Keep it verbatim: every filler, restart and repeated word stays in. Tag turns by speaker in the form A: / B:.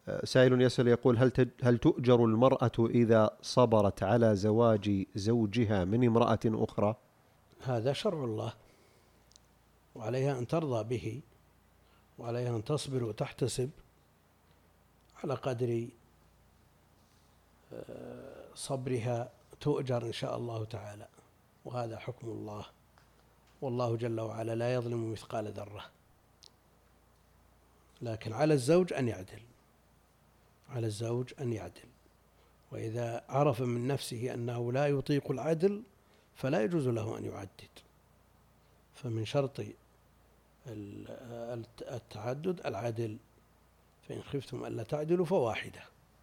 A: سائل يسأل يقول: هل هل تؤجر المرأة إذا صبرت على زواج زوجها من امرأة أخرى؟
B: هذا شرع الله، وعليها أن ترضى به، وعليها أن تصبر وتحتسب على قدر صبرها، تؤجر إن شاء الله تعالى، وهذا حكم الله، والله جل وعلا لا يظلم مثقال ذرة. لكن على الزوج أن يعدل، على الزوج أن يعدل، وإذا عرف من نفسه أنه لا يطيق العدل فلا يجوز له أن يعدد. فمن شرط التعدد العدل، فإن خفتم ألا تعدلوا فواحدة.